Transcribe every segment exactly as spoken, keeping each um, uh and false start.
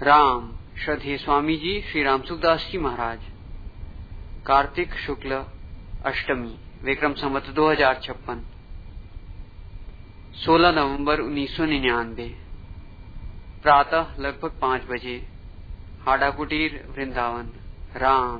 राम श्रद्धेय स्वामी जी श्री राम सुखदास जी महाराज। कार्तिक शुक्ल अष्टमी, विक्रम संवत दो हजार छप्पन, सोलह नवंबर उन्नीस सौ निन्यानवे। प्रातः लगभग पांच बजे, हाड़ा कुटीर वृंदावन। राम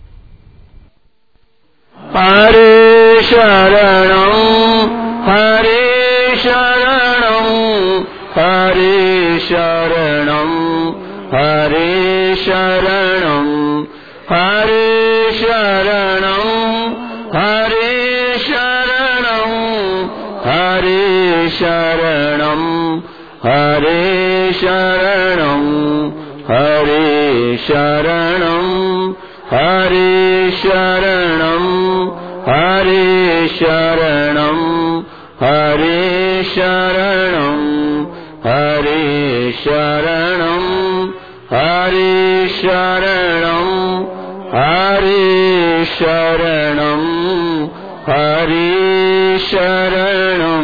हरे शरणं हरे शरणं हरे शरणं हरे शरणं हरे शरणं हरे शरणं हरे शरणं हरे शरणं हरे शरणं हरे शरणं हरे शरणं हरे शरणं हरे शरणं हरे शरणं हरे शरणं हरे शरणं।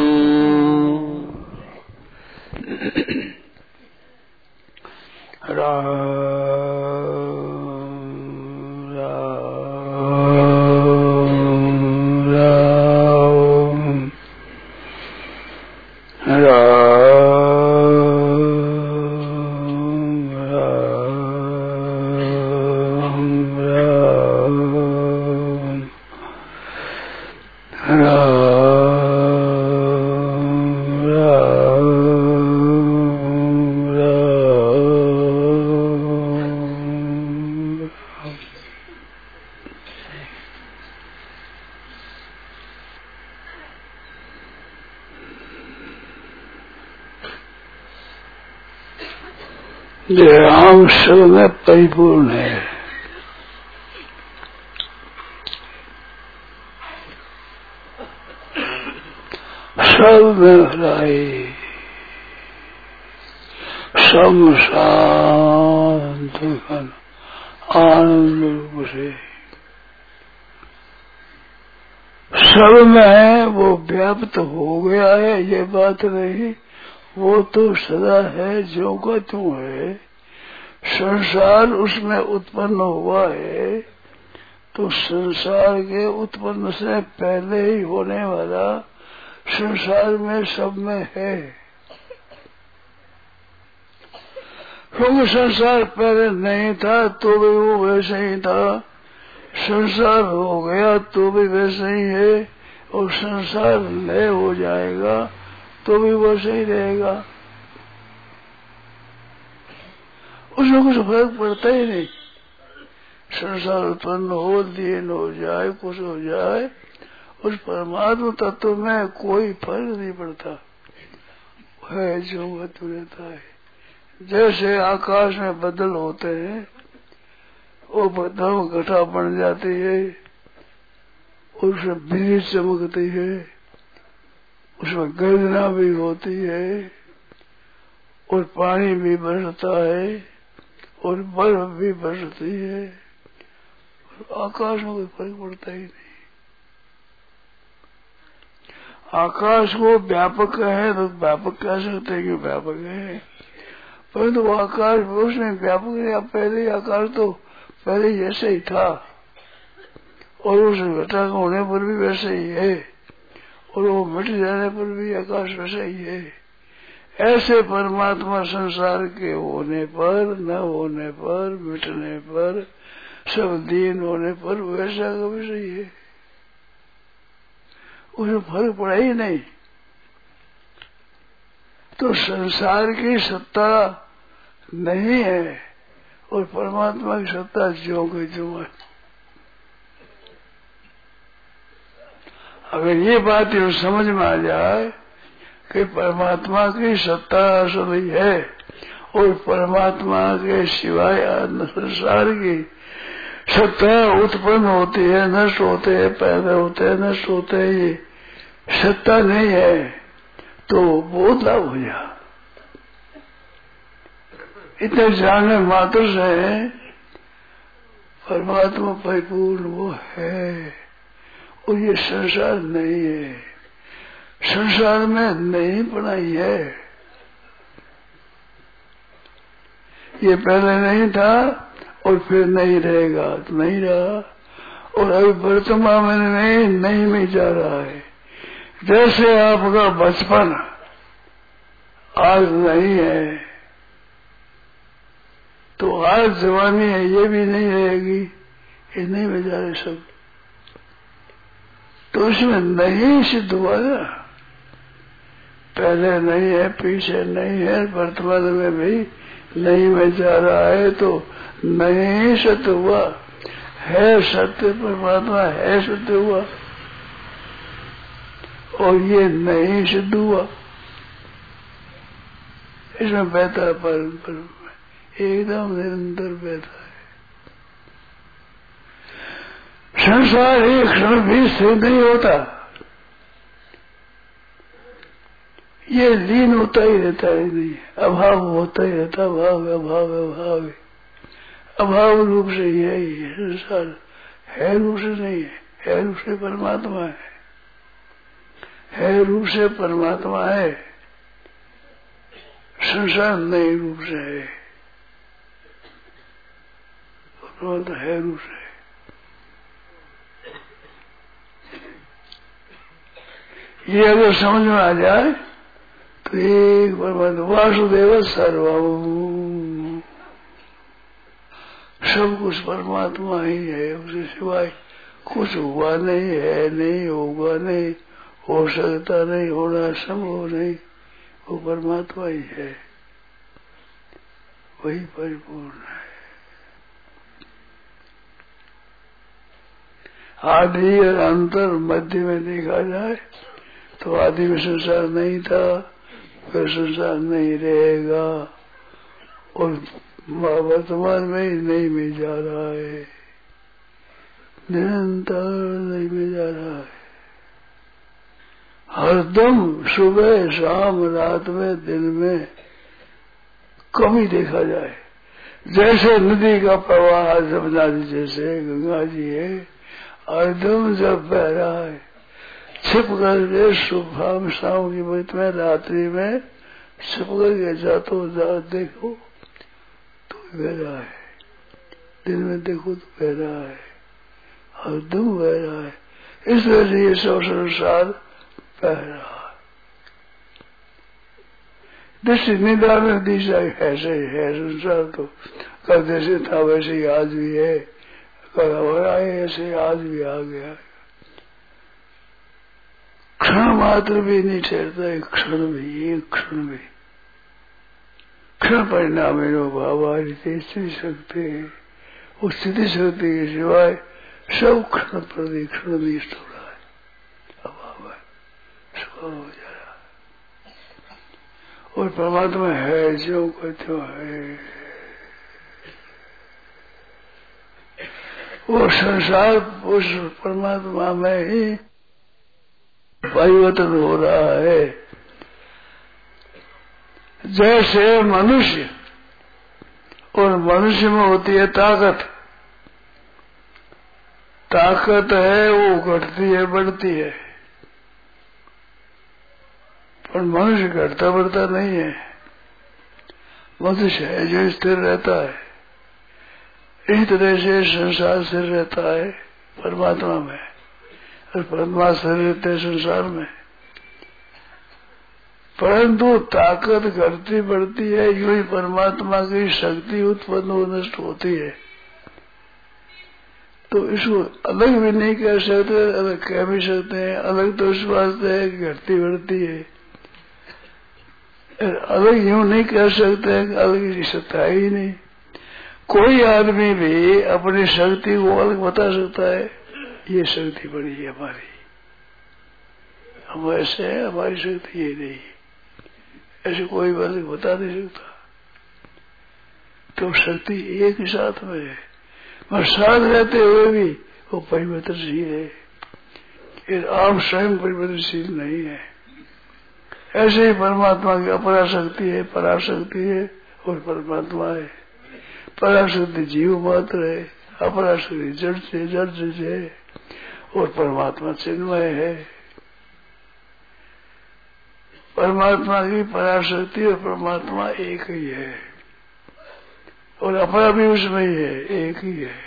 राम राम सब में परिपूर्ण है। सब में हराए, सब शांत आनंद रूप से सब में वो व्याप्त हो गया है। ये बात नहीं, वो तो सदा है, जो का तू है। संसार उसमें उत्पन्न हुआ है, तो संसार के उत्पन्न से पहले ही होने वाला संसार में सब में है। क्योंकि संसार पहले नहीं था तो भी वो वैसे ही था, संसार हो गया तो भी वैसे ही है, और संसार लय हो जाएगा तो भी वैसे ही रहेगा। उसमें कुछ फर्क पड़ता ही नहीं। संसार उत्पन्न हो, लीन हो जाए, कुछ हो जाए, उस परमात्मा तत्व में कोई फर्क नहीं पड़ता, है जो वह रहता है। जैसे आकाश में बदल होते हैं, वो बदल घटा बन जाती है, उसमें बिजली चमकती है, उसमें गर्जना भी होती है, और पानी भी बरसता है, और बर्फ भी बरसती है, और आकाश में कोई फर्क पड़ता ही नहीं। आकाश को व्यापक है तो व्यापक कह सकते हैं कि व्यापक है, परंतु वो आकाश उसमें व्यापक नहीं। पहले आकाश तो पहले जैसे ही था, और उस घटा होने पर भी वैसे ही है, और वो मिट जाने पर भी आकाश वैसे ही है। ऐसे परमात्मा संसार के होने पर, न होने पर, मिटने पर, सब दीन होने पर वैसा का वैसा ही है। उसमें फर्क पड़ा ही नहीं। तो संसार की सत्ता नहीं है, और परमात्मा की सत्ता जो की जो है। अगर ये बात ये समझ में आ जाए कि परमात्मा की सत्ता असली है, और परमात्मा के सिवाय संसार की सत्ता उत्पन्न होती है, नष्ट होते हैं, पैदा होते हैं, नष्ट होते हैं, ये सत्ता नहीं है, तो बहुत लाभ हो जा। इतने जानने मात्र से परमात्मा परिपूर्ण वो है, और ये संसार नहीं है। संसार में नहीं बनाई है, ये पहले नहीं था और फिर नहीं रहेगा तो नहीं रहा, और अभी वर्तमान में नहीं नहीं में जा रहा है। जैसे आपका बचपन आज नहीं है तो आज जवानी है ये भी नहीं रहेगी, ये नहीं में जा रहे सब। तो उसमें नहीं सिद्ध हुआ ना, पहले नहीं है पीछे नहीं है वर्तमान में भी नहीं में जा रहा है, तो नहीं सत्य हुआ है, सत्य परमात्मा है सत्य हुआ, और ये नहीं सिद्ध हुआ। इसमें बहता परम एकदम निरंतर बहता है। संसार एक क्षण भी स्थिर नहीं होता, ये लीन होता ही रहता है, नहीं अभाव होता ही रहता, अभाव अभाव अभाव अभाव रूप से यही है संसार, है रूप से नहीं है, है रूप से परमात्मा है, है रूप से परमात्मा है, संसार नए रूप से है, परमात्मा है रूप से। ये अगर समझ में आ जाए तो एक परमात्मा वासुदेव सर्वम, सब कुछ परमात्मा ही है, उसके सिवाय कुछ हुआ नहीं है, नहीं होगा, नहीं हो सकता, नहीं होना संभव नहीं, वो परमात्मा ही है, वही परिपूर्ण है। आदि और अंतर मध्य में देखा जाए तो आदि में संसार नहीं था, फिर संसार नहीं रहेगा, और वर्तमान में ही नहीं में जा रहा है, निरंतर नहीं में जा रहा है। हरदम सुबह शाम रात में दिन में कभी देखा जाए, जैसे नदी का प्रवाह जमुना जी जैसे गंगा जी है, हरदम जब बह रहा है, छिप करके सुबह शाम की वक्त में रात्रि में छिप करके जातो जा देखो तो बह रहा है, दिन में देखो तो बह रहा है, हरदम बह रहा है। इस वजह से ये सब संसार बह रहा है। दृष्टि निदान में दिशा ऐसे ही है संसार, तो कल जैसे था वैसे ही आज भी है, कल हो रहा है ऐसे आज भी आ गया। क्षण मात्र भी नहीं ठहरता, एक क्षण भी, एक क्षण भी क्षण परिणाम भावारी स्थिति शक्ति है, उस स्थिति शक्ति के सिवाय सब क्षण प्रति क्षण निष्ठ हो रहा है, अभाव है, स्वभाव हो जा रहा है, और परमात्मा है जो कहते है। वो संसार उस परमात्मा में ही परिवर्तन हो रहा है। जैसे मनुष्य, और मनुष्य में होती है ताकत, ताकत है वो घटती है बढ़ती है, पर मनुष्य घटता बढ़ता नहीं है, मनुष्य है जो स्थिर रहता है। इस तरह से संसार स्थिर रहता है परमात्मा में, और परमात्मा स्थिर रहते हैं संसार में, परंतु ताकत घटती बढ़ती है, यूं ही परमात्मा की शक्ति उत्पन्न हो नष्ट होती है। तो इसको अलग भी नहीं कह सकते, अलग कह भी सकते हैं, अलग तो इस वास्ते है कि घटती बढ़ती है, अलग यूं नहीं कह सकते, अलग की सत्ता ही नहीं। कोई आदमी भी अपनी शक्ति को अलग बता सकता है, ये शक्ति बड़ी है हमारी, हम ऐसे है, हमारी शक्ति ये नहीं, ऐसे कोई अलग बता नहीं सकता। तो शक्ति एक ही साथ में है, पर साथ रहते हुए भी वो परिवर्तनशील है, आप स्वयं परिवर्तनशील नहीं है। ऐसे ही परमात्मा की अपरा शक्ति है, पराशक्ति है, और परमात्मा है। पराशक्ति जीव मात्र है, अपराशक्ति जड़ से जड़ से है, और परमात्मा चिन्मय है। परमात्मा की पराशक्ति और परमात्मा एक ही है, और अपना भी उसमें ही है, एक ही है।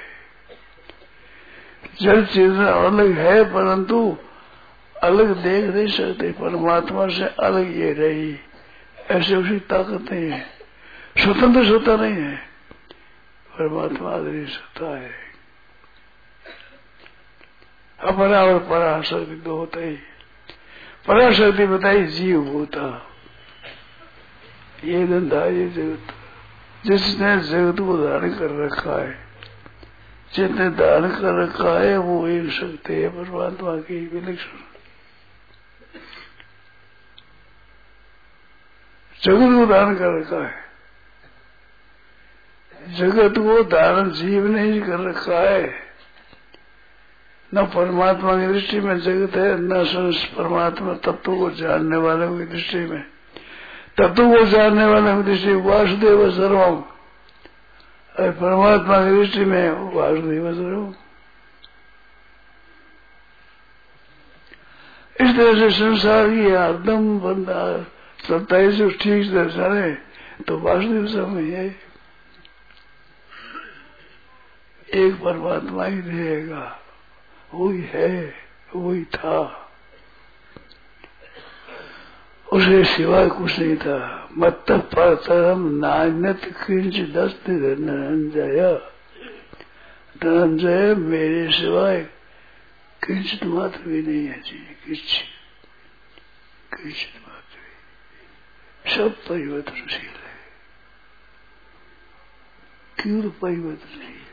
जड़ चेतना अलग है परंतु अलग देख नहीं सकते, परमात्मा से अलग ये रही, ऐसे उसकी ताकत नहीं है, स्वतंत्र सत्ता नहीं है, परमात्मा आदरी सत्ता है। अपरा और पराशक्ति दो होता ही, पराशक्ति बताई जीव होता, ये धंधा ये जगत, जिसने जगत को धारण कर रखा है, जिसने धारण कर रखा है वो एक शक्ति है परमात्मा की विलक्षण। जगत को धारण कर रखा है, जगत को धारण जीव ने ही कर रखा है। न परमात्मा की दृष्टि में जगत है, न परमात्मा तत्व को जानने वालों की दृष्टि में, तत्व को जानने वालों की दृष्टि वासुदेव सर्वम, और परमात्मा की दृष्टि में वासुदेव सर्वम। इस तरह से संसार की हरदम बंदा सत्ताईस जो ठीक से जाने तो वासुदेव सर्वम है, एक परमात्मा ही रहेगा, वही है, वही था, उसे सिवाय कुछ नहीं था। मत परतरम नान्यत किंचित अस्ति धनंजय, धनंजय मेरे सिवाय किंचित मात्र भी नहीं है जी, किंचित किंचित मात्र भी, सब परिवर्तनशील है, क्यों परिवर्तनशील है,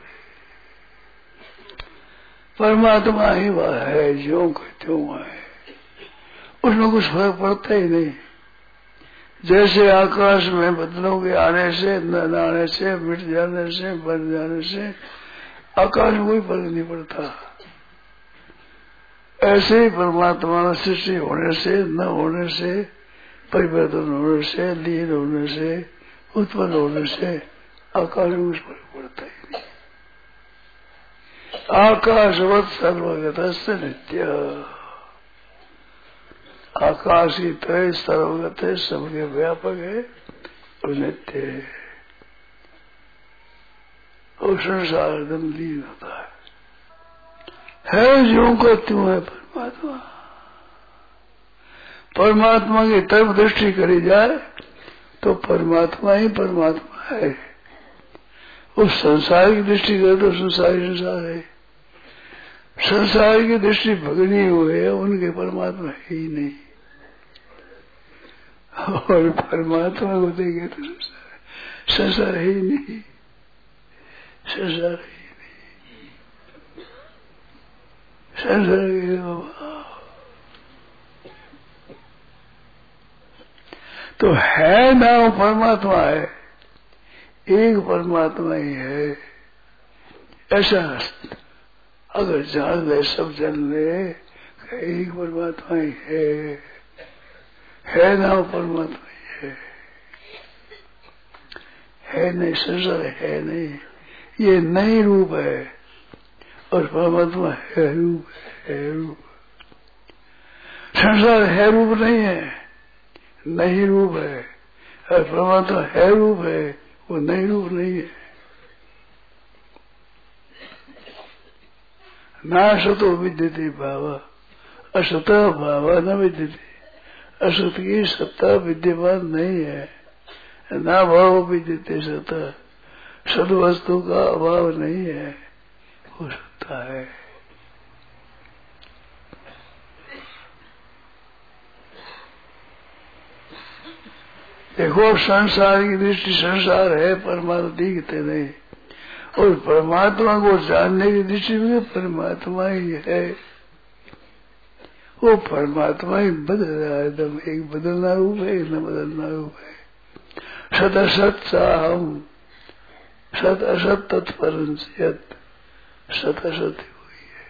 परमात्मा ही वह है जो क्यों है, उसमें कुछ फर्क पड़ता ही नहीं। जैसे आकाश में बदलों के आने से, न आने से, मिट जाने से, बन जाने से आकाश में कोई फर्क नहीं पड़ता, ऐसे ही परमात्मा सृष्टि होने से, न होने से, परिवर्तन होने से, लीन होने से, उत्पन्न होने से आकाश में कुछ फर्क पड़ता ही नहीं। आकाशवत सर्वगत नित्य, आकाश की तरह सर्वगत है, सबके व्यापक है और नित्य है, और संसार एकदम लीन होता है, है जो का त्यों है परमात्मा। परमात्मा की तरफ दृष्टि करी जाए तो परमात्मा ही परमात्मा है, उस संसार की दृष्टि करे तो संसार ही संसार है, संसार की दृष्टि भगनी हुए है, उनके परमात्मा है ही नहीं, और परमात्मा को देखे तो संसार संसार है ही नहीं, संसार है ही नहीं, संसार के अभाव तो है ना, वो परमात्मा है, एक परमात्मा ही है, ऐसा अगर जान ले, सब जान ले, एक परमात्मा ही है, है ना वो परमात्मा ही है, है नहीं संसार है नहीं, ये नहीं रूप है, और परमात्मा है रूप, है रूप, संसार है रूप नहीं है, नहीं रूप है, और परमात्मा है रूप है, वो नहीं रूप नहीं है। नासतो विद्यते भाव, असत भाव न विद्यते, असत की सत्ता विद्यमान नहीं है, ना भाव विद्यते सत्ता, सद वस्तु का अभाव नहीं है, वो सत्ता है। देखो संसार की दृष्टि संसार है, परमात्मा दिखते नहीं, और परमात्मा को जानने की दृष्टि में परमात्मा ही है, वो परमात्मा ही बदल रहा है, एकदम एक बदलना रूप है, एक न बदलना रूप है। सत असत साहम, सत असत तत्परम सत, सत असत हुई है।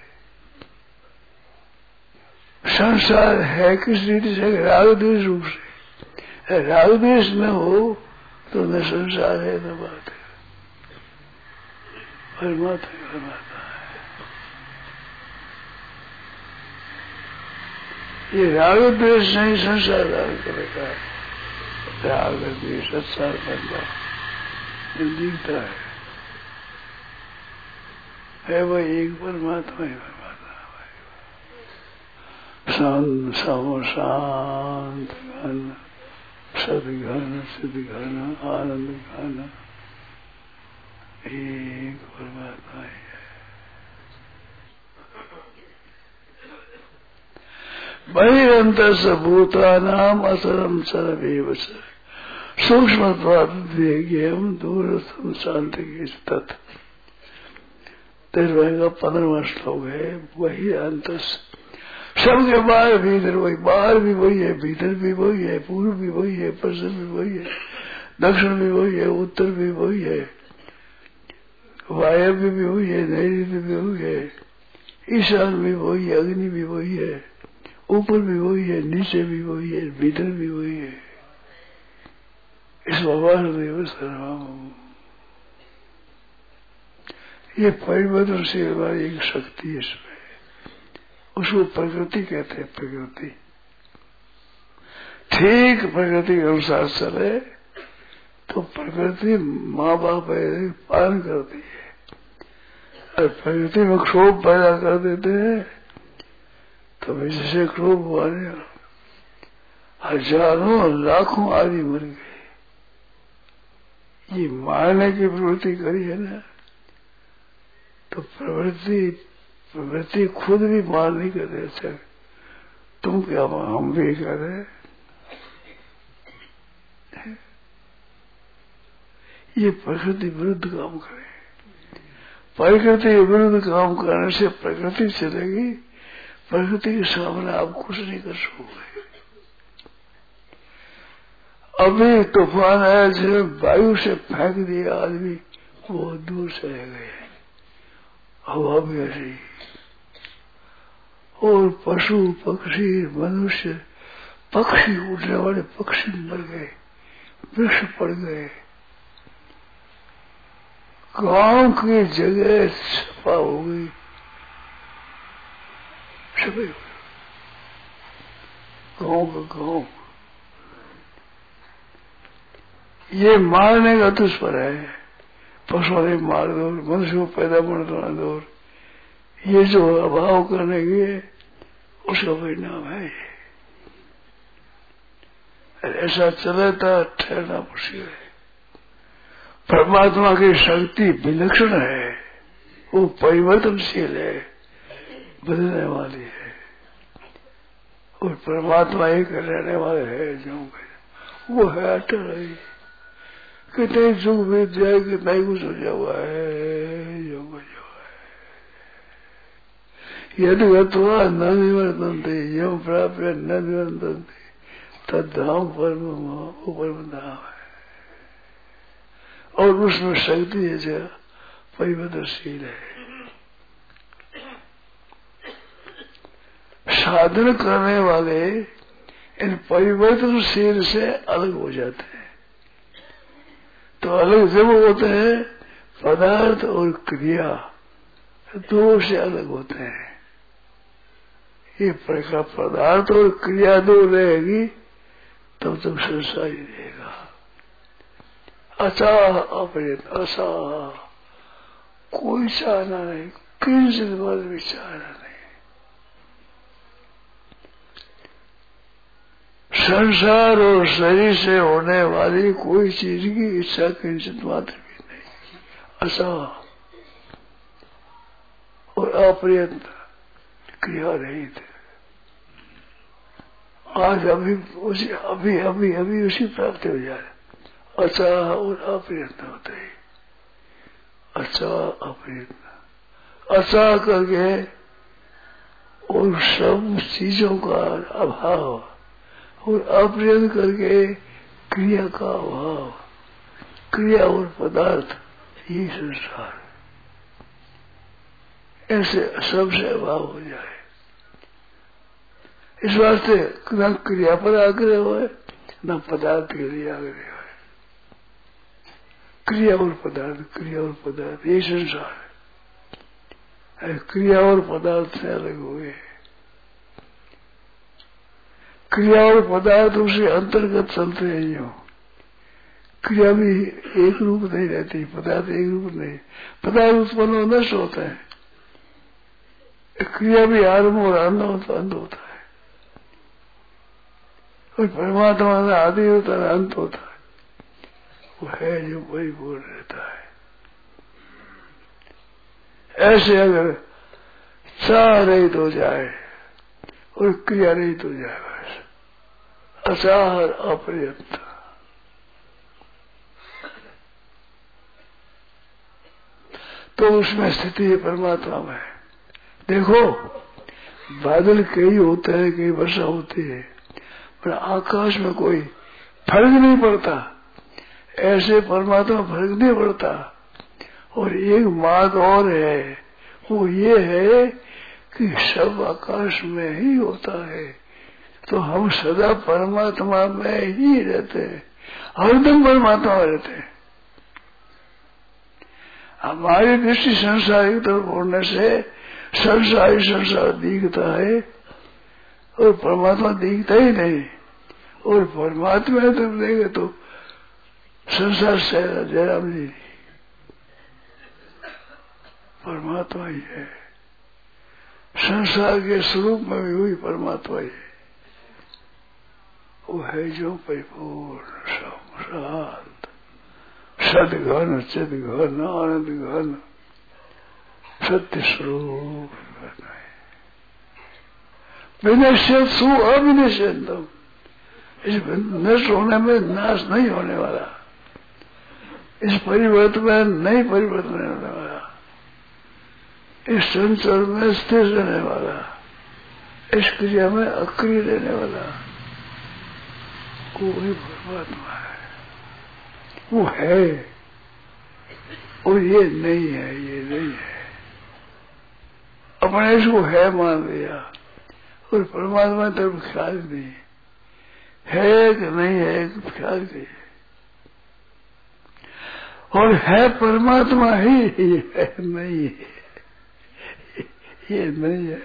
संसार है किस रीति से, राग द्वेष रूप से, राग द्वेष न हो तो न संसार है न बात है, परमात्मा परमात्मा है। ये राग द्वेष नहीं संसार धारण कर रखा है, राग द्वेष संसार बन जाए, दिखता है है वही एक परमात्मा ही परमात्मा। शांत सम शांत घन सदघन सिद्धघन आनंद घन एक परमात्मा ही है। बहिरंतर भूतानाम असरम सरमेव सूक्ष्म ज्ञेयम दूरस्थम शांति की तत्। तेरहवें का पंद्रहवां श्लोक है। वही अंतर सबके बाहर भीतर वही, बाहर भी वही है, भीतर भी वही है, पूर्व भी वही है, पश्चिम भी वही है, दक्षिण भी वही है, उत्तर भी वही है, वायव्य भी वही है, नैऋत्य भी वही है, ईशान भी वही है, अग्नि भी वही है, ऊपर भी वही है, नीचे भी वही है, भीतर भी वही है। इस भगवान देव सर्वम ये परिवर्तन से हमारी एक शक्ति है इसमें, उसको प्रकृति कहते हैं। प्रकृति ठीक प्रकृति के अनुसार चले तो प्रकृति माँ बाप पालन करती है, और प्रकृति में क्षोभ पैदा कर देते हैं तो जैसे क्षोभ हुआ हजारों लाखों आदमी मर गए। ये मारने की प्रवृत्ति करी है ना, तो प्रवृत्ति प्रवृत्ति खुद भी मार नहीं कर रहे। अच्छा तुम क्या हम भी कर रहे, ये प्रकृति विरुद्ध काम करे। प्रकृति विरुद्ध काम करने से प्रकृति चलेगी, प्रकृति के सामने आप कुछ नहीं कर सकोगे। अभी तूफान आया जिसे वायु से फेंक दिया आदमी, वो दूर चले गए। हवा भी ऐसी, और पशु पक्षी मनुष्य पक्षी उड़ने वाले पक्षी मर गए, वृक्ष पड़ गए, गांव की जगह सफा हो गई, सभी गांव का गांव। ये मारने का दुष्पर है, पशुओं ने मार दो, मनुष्य को पैदा होने दो, ये जो अभाव करने के उसका परिणाम है ये। ऐसा चलता ठहरना मुश्किल है। परमात्मा की शक्ति विलक्षण है, वो परिवर्तनशील है, बदलने वाली है, और परमात्मा एक रहने वाले है जो वो है अटल है। कितने सुख बीत जाए, कितना ही कुछ हो जा हुआ है जो कुछ हुआ है। यदि गत्वा न निवर्तन्ते यम प्राप्य न निवर्तन्ते तद्धाम परम, वो परम धाम है। और उसमें शक्ति है जो परिवर्तनशील है। साधन करने वाले इन परिवर्तनशील से अलग हो जाते हैं। तो अलग जब होते हैं पदार्थ और क्रिया, दो से अलग होते हैं। ये प्रकार पदार्थ और क्रिया दो रहेगी तब तक संसार ही रहेगा। अचा अपरित असा, कोई चाहना नहीं, किंचित बल भी चाहना नहीं। संसार और शरीर से होने वाली कोई चीज की इच्छा किंचित मात्र भी नहीं। असा और अप्रयत्न, क्रिया रहित। आज अभी उसी अभी अभी अभी उसी प्राप्त हो जाए। अच्छा और अप्रयत्न होते ही, अच्छा अप्रयत्न, अच्छा करके और सब चीजों का अभाव, और अप्रयत्न करके क्रिया का अभाव, क्रिया और पदार्थ, ये संसार। ऐसे सबसे अभाव हो जाए। इस वास्ते न क्रिया पर आग्रह हो, न पदार्थ के लिए आग्रह हो। क्रिया और पदार्थ, क्रिया और पदार्थ, ये संसार है। क्रिया और पदार्थ से अलग हुए। क्रिया और पदार्थ उसे अंतर्गत चलते हैं। जो क्रिया भी एक रूप नहीं रहती, पदार्थ एक रूप नहीं, पदार्थ उत्पन्न हो नष्ट होता है, क्रिया भी आरंभ और अंत होता अंत होता है, और परमात्मा का आदि होता है अंत होता है, वो है जो परिपूर्ण रहता है। ऐसे अगर चाह रहित हो जाए और क्रिया रहित हो जाए, बस अचाह अपर्यंत, तो उसमें स्थिति है परमात्मा में। देखो बादल कई होते हैं, कई वर्षा होती है, पर आकाश में कोई फर्क नहीं पड़ता, ऐसे परमात्मा फर्क नहीं पड़ता। और एक बात और है, वो ये है कि सब आकाश में ही होता है, तो हम सदा परमात्मा में ही रहते हैं, हरदम परमात्मा में रहते हैं। हमारी दृष्टि संसार की तरफ होने से संसार ही संसार दिखता है और परमात्मा दिखता ही नहीं, और परमात्मा तरफ देखे तो संसार से जयराम जी परमात्मा ही है, संसार के स्वरूप में भी हुई परमात्मा ही है, वो है जो परिपूर्ण शांत सदघन चिदघन आनंद घन सत्य स्वरूप, विनश्यत सु अविनश्यंतम, इस नष्ट होने में नाश नहीं होने वाला, इस परिवर्तन में नहीं परिवर्तन होने वाला, इस संसार में स्थिर रहने वाला, इस क्रिया में अक्रिय रहने वाला कोई परमात्मा है, वो है, और ये नहीं है, ये नहीं है। अपने इसको है मान लिया और परमात्मा तरफ ख्याल नहीं है, कि नहीं है ख्याल नहीं, और है परमात्मा ही, ये है नहीं है, ये नहीं है।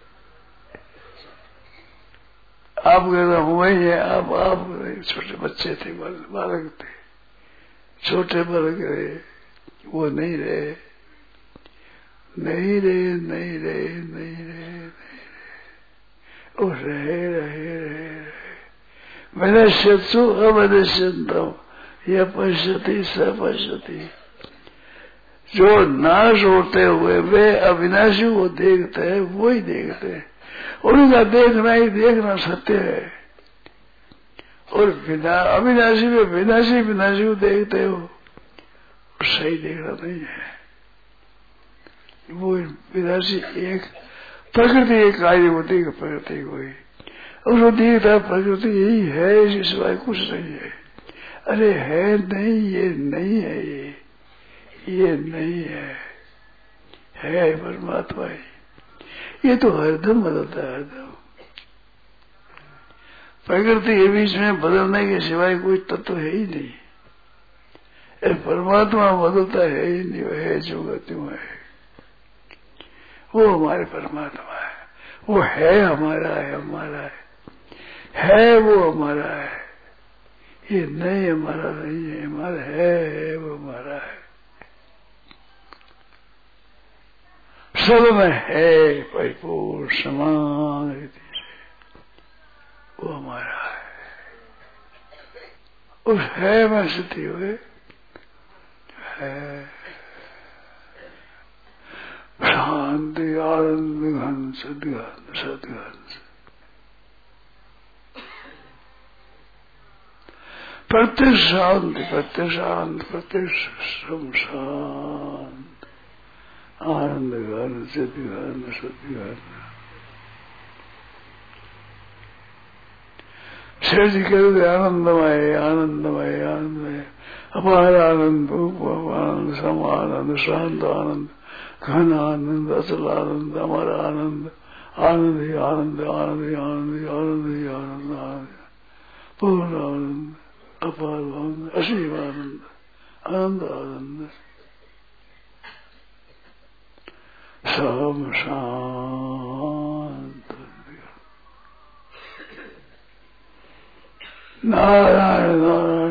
आप कहना वही है, आप आप छोटे बच्चे थे, बालक थे, छोटे बालक रहे, वो नहीं रहे, नहीं रहे, नहीं रहे, नहीं रहे, नहीं रहे, वो रहे रहे रहे रहे विनश्यत्सु अविनश्यन्तम यह पश्यति स पश्यति, जो नाश होते हुए वे अविनाशी को देखते हैं, वो ही देखते हैं, उनका देखना ही देखना सत्य है, और बिना अविनाशी में विनाशी विनाशी को देखते हो, सही देखना नहीं है। वो विनाशी एक प्रकृति एक कार्य होती है, प्रकृति कोई उसको देखता प्रकृति यही है, इसी सिवाय कुछ नहीं है। अरे है नहीं, ये नहीं है, ये ये नहीं है, है परमात्मा ही, ये तो हरदम बदलता है, हरदम प्रकृति के बीच में बदलने के सिवाय कोई तत्व है ही नहीं, परमात्मा बदलता है ही नहीं, वो है जो गतियों है, वो हमारे परमात्मा है, वो है हमारा है, हमारा है, है वो हमारा है, ये नहीं हमारा नहीं है, हमारा है, है वो हमारा है, सब में है परिपूर्ण समान रीति से, वो हमारा है, उस है में स्थिति हुए है शांति आनंद घन सदघन सदघन, प्रत्येक शांति प्रत्येक शांत प्रत्येक शांत आनंद घन सदघन सदघन। शेर जी कहते आनंदमय आनंदमय आनंदमय, अपार आनंद रूप आनंद सम आनंद शांत आनंद घन आनंद अचल आनंद अमर आनंद आनंद ही आनंद आनंद ही आनंद ही आनंद ही आनंद आनंद पूर्ण आनंद अपार आनंद असीम आनंद आनंद आनंद सब शांत। नारायण नारायण